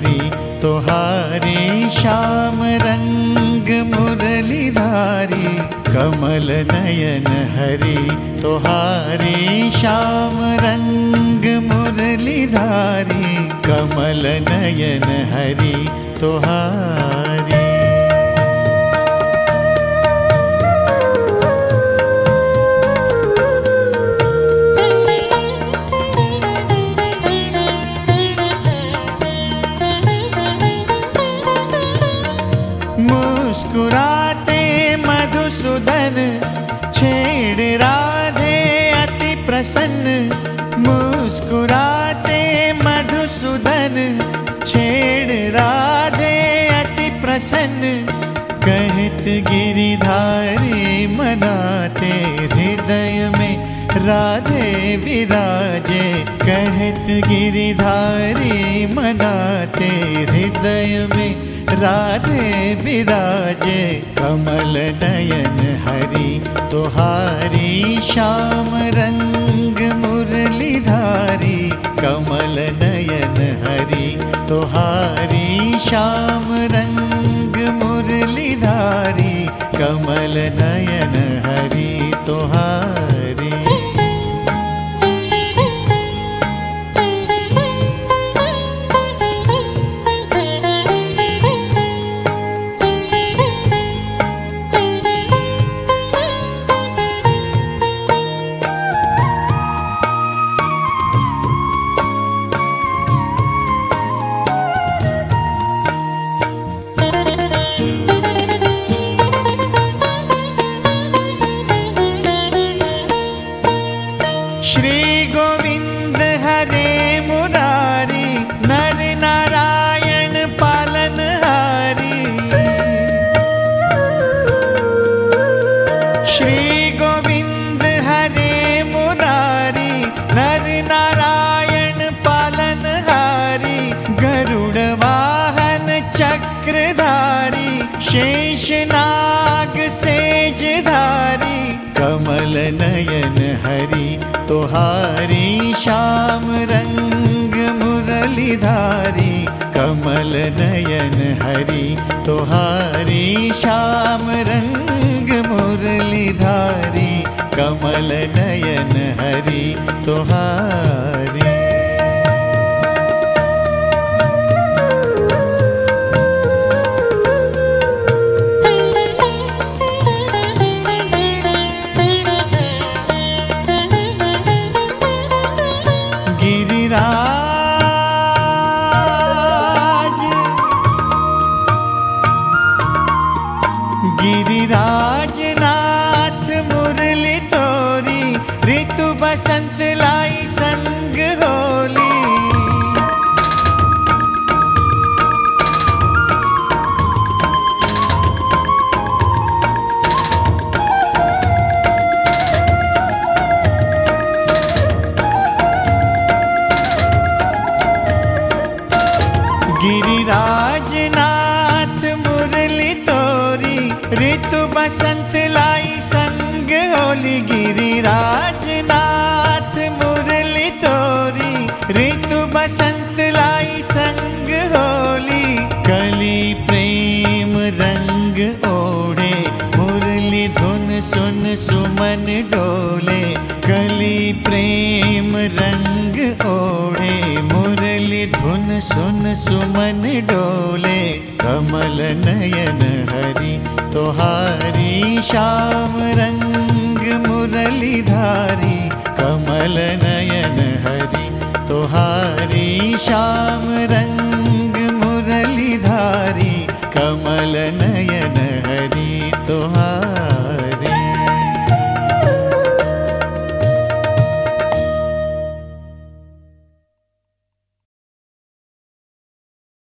हरि तोहारी श्याम रंग मुरलीधारी कमल नयन हरि तोहारी श्याम रंग मुरलीधारी कमल नयन हरि तोहारी। मुस्कुराते मधुसूदन छेड़ राधे अति प्रसन्न। मुस्कुराते मधुसूदन छेड़ राधे अति प्रसन्न। कहत गिरिधारी मनाते हृदय में राधे विराजे। कहत गिरिधारी मनाते हृदय में राधे विराजे कमल नयन हरि तोहारी श्याम रंग मुरलीधारी कमल नयन हरि तोहारी श्याम रंग मुरलीधारी कमल नयन हरि तोहारी। श्री गोविंद हरे मुरारी नर नारायण पालनहारी। श्री गोविंद हरे मुरारी नर नारायण पालनहारी गरुड़ वाहन चक्रधारी शेषनाग सेजधारी कमल नयन हरि तोहारी श्याम रंग मुरलीधारी कमल नयन हरि तोहारी श्याम रंग मुरलीधारी कमल नयन हरि तोहारी। गिरिराज नाथ मुरली तोरी ऋतु बसंत लाई संग होली। गिरिराज नाथ मुरली तोरी ऋतु बसंत लाई संग होली। गिरिराज नाथ मुरली तोरी ऋतु बसंत लाई संग होली। कली प्रेम रंग ओढ़े मुरली धुन सुन सुमन डोले। कली प्रेम रंग ओढ़े मुरली धुन सुन सुमन डोले कमल नयन हरि तोहारी श्याम रंग मुरलीधारी कमल नयन हरि तोहारी श्याम रंग मुरलीधारी कमल नयन